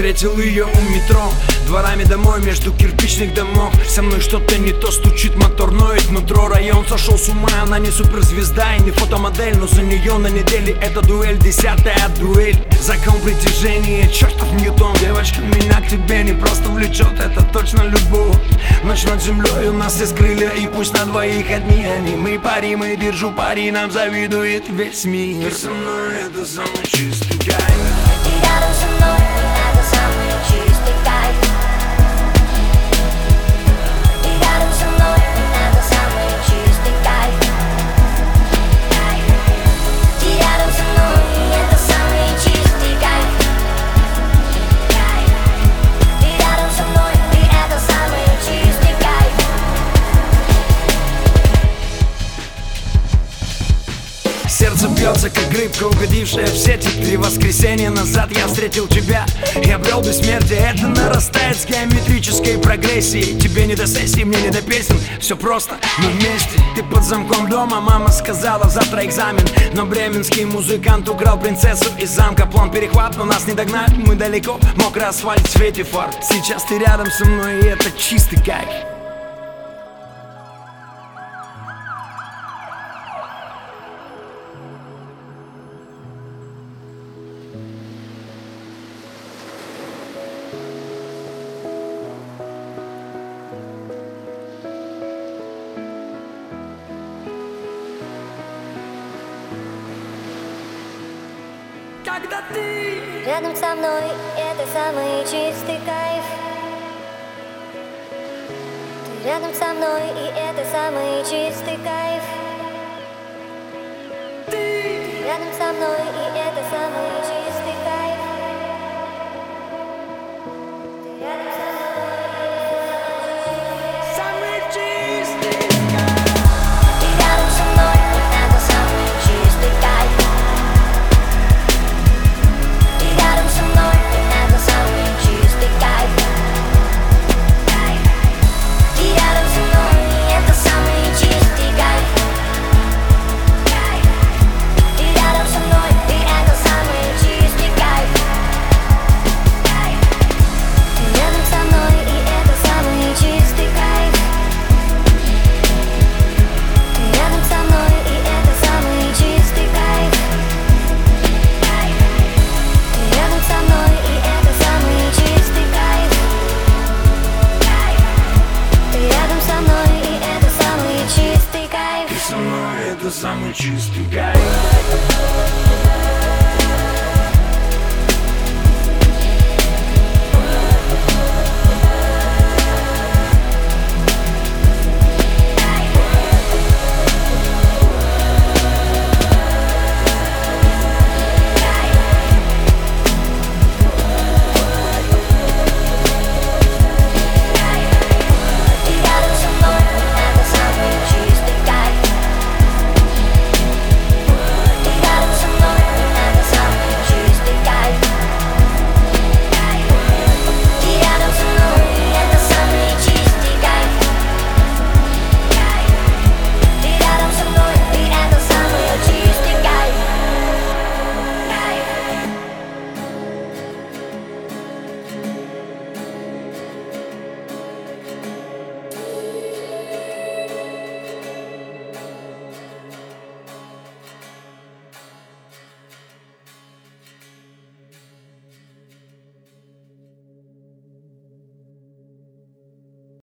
встретил ее у метро, дворами домой между кирпичных домов. Со мной что-то не то, стучит мотор, ноет нутро. Район сошел с ума, она не суперзвезда и не фотомодель, но за нее на неделе это дуэль, 10-я дуэль. Закон притяжения, чертов Ньютон. Девочка, меня к тебе не просто влечет, это точно любовь. Ночь над землей, у нас есть крылья, и пусть на двоих одни они. Мы пари, мы держу пари, нам завидует весь мир. Ты со мной, это самый чистый кайф. Ты рядом со мной, это самый чистый кайф. Ты рядом со мной, это самый чистый кайф. Ты рядом со мной, это самый чистый кайф. Ты рядом со мной, это самый чистый кайф. Сердце бьется, как рыбка, угодившая в сети. 3 воскресенья назад я встретил тебя и обрел бессмертие. Это нарастает с геометрической прогрессией. Тебе не до сессии, мне не до песен. Все просто, мы вместе. Ты под замком дома, мама сказала, завтра экзамен. Но бременский музыкант украл принцессу из замка. План перехват, но нас не догнать, мы далеко. Мокрый асфальт в свете фар. Сейчас ты рядом со мной, и это чистый кайф. Когда ты Рядом со мной, это самый чистый кайф. Ты рядом со мной, и это самый чистый кайф. Ты рядом со мной, и это самый чистый кайф. Ты рядом со мной, самый чистый. ты рядом со мной, это самый чистый кайф. Ты рядом со мной, это самый чистый кайф. Ты рядом со мной, это самый чистый кайф. Ты рядом со мной, это самый чистый кайф. Ты рядом со мной, и это самый чистый кайф. Ты рядом со мной, и это самый чистый кайф. Ты рядом со мной, и это самый чистый кайф. Ты рядом со мной, и это самый чистый кайф. Ты со мной, это самый чистый кайф.